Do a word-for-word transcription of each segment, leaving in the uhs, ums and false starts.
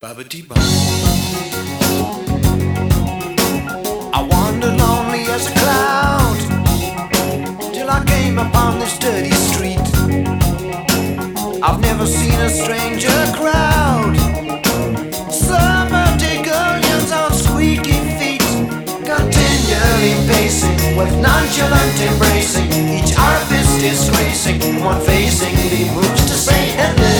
Babidi-bum. I wandered lonely as a cloud till I came upon this dirty street. I've never seen a stranger crowd, suburban girls on squeaky feet, continually pacing with nonchalant embracing, each orifice disgracing, one facing the moves to say hello.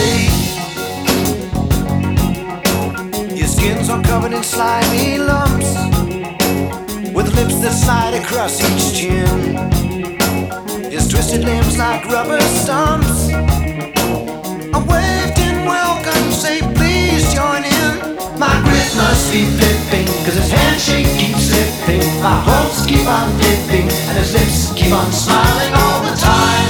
Skins are covered in slimy lumps, with lips that slide across each chin. His twisted limbs like rubber stumps. I waved in welcome, say please join in. My grit must be flipping, cause his handshake keeps slipping. My hopes keep on dipping, and his lips keep on smiling all the time.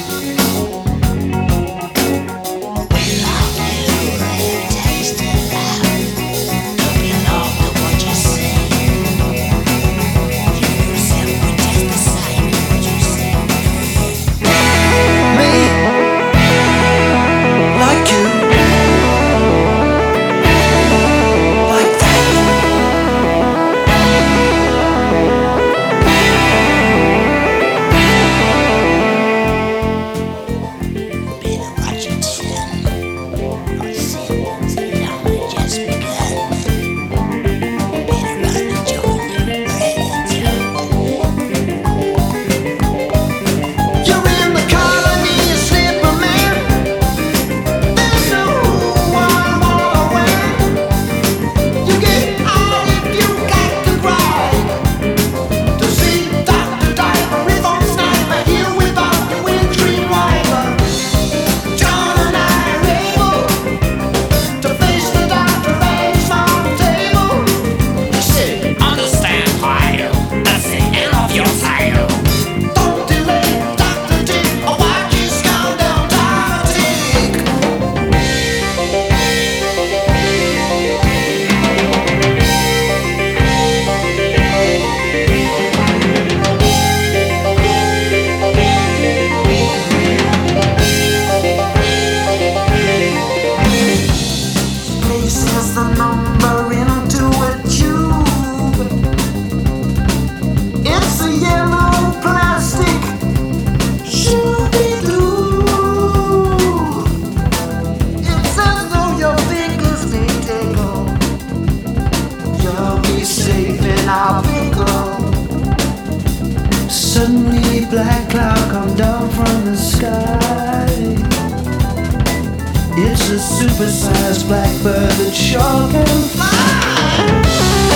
Suddenly black cloud come down from the sky. It's a supersized blackbird that sure can fly.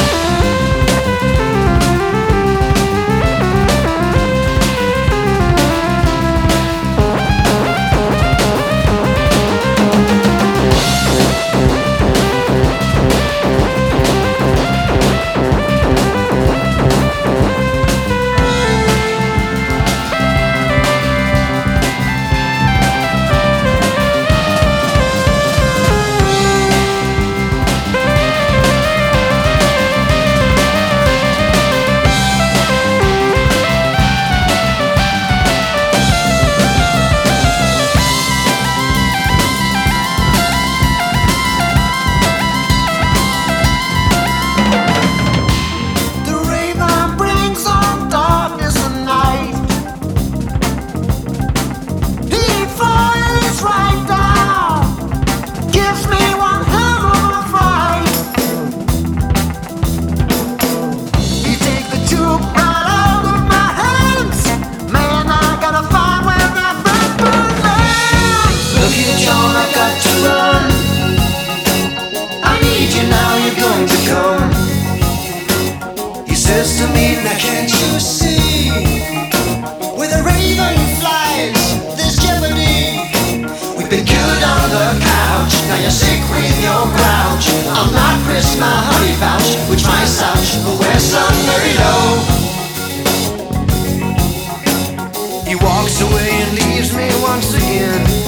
Says to me, now can't you see, where the raven flies, there's jeopardy. We've been killed on the couch, now you're sick with your grouch. I'm not Chris, my honey pouch, which my slouch, but wears some very low. He walks away and leaves me once again.